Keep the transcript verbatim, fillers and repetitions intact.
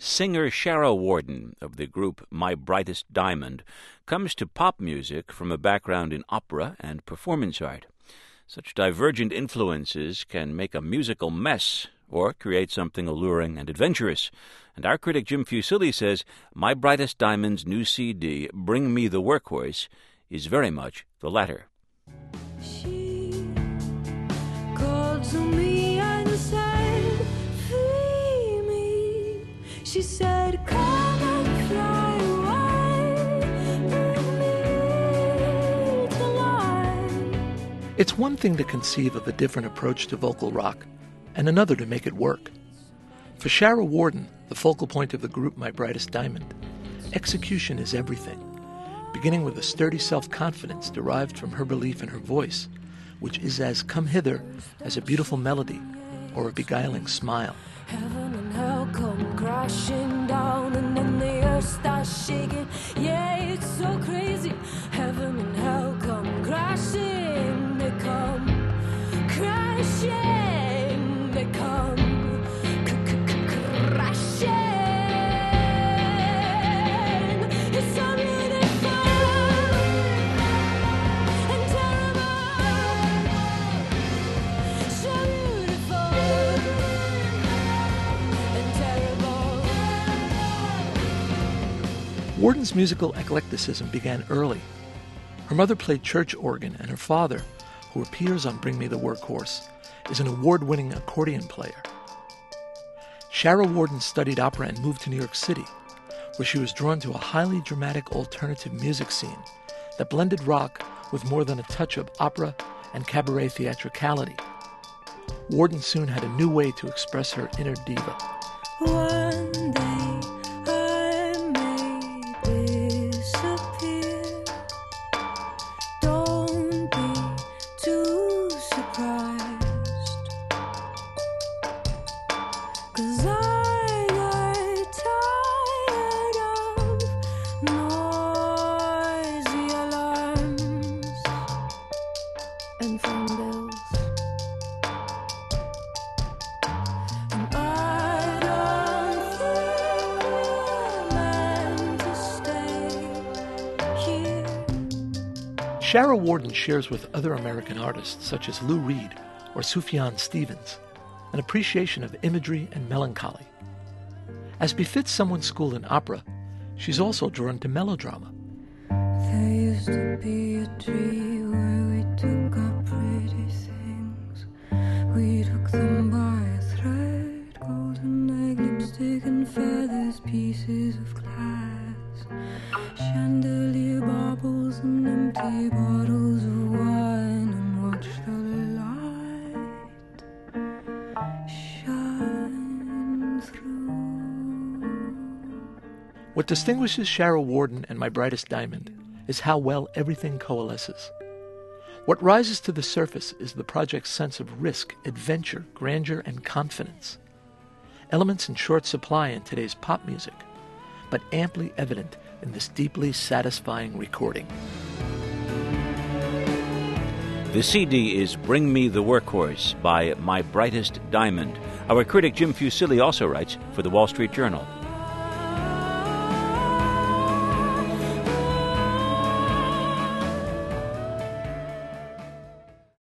Singer Shara Worden of the group My Brightest Diamond comes to pop music from a background in opera and performance art. Such divergent influences can make a musical mess or create something alluring and adventurous. And our critic Jim Fusilli says My Brightest Diamond's new C D, Bring Me the Workhorse, is very much the latter. She called to me and said, free me. She said, come and fly away, bring me to life. It's one thing to conceive of a different approach to vocal rock, and another to make it work. For Shara Worden, the focal point of the group My Brightest Diamond, execution is everything, beginning with a sturdy self-confidence derived from her belief in her voice, which is as come hither as a beautiful melody or a beguiling smile. Heaven and hell come crashing down, and then the earth starts shaking. Yeah, it's so crazy. Heaven and hell come crashing. They come crashing. They come crashing. It's so beautiful and terrible. So beautiful and terrible. Worden's musical eclecticism began early. Her mother played church organ, and her father, who appears on Bring Me the Workhorse, is an award-winning accordion player. Shara Worden studied opera and moved to New York City, where she was drawn to a highly dramatic alternative music scene that blended rock with more than a touch of opera and cabaret theatricality. Worden soon had a new way to express her inner diva. One day I may disappear. Don't be too surprised, 'cause I got tired of noisy alarms and phone bills. And I don't think we're meant to stay here. Shara Worden shares with other American artists such as Lou Reed or Sufjan Stevens an appreciation of imagery and melancholy. As befits someone schooled in opera, she's also drawn to melodrama. There used to be a tree where we took our pretty things. We took them by a thread, golden egg, lipstick and feathers, pieces of glass, chandelier baubles and empty bottles of wine, and watched the light shine through. What distinguishes Shara Worden and My Brightest Diamond is how well everything coalesces. What rises to the surface is the project's sense of risk, adventure, grandeur, and confidence. Elements in short supply in today's pop music, but amply evident in this deeply satisfying recording. The C D is Bring Me the Workhorse by My Brightest Diamond. Our critic Jim Fusilli also writes for the Wall Street Journal.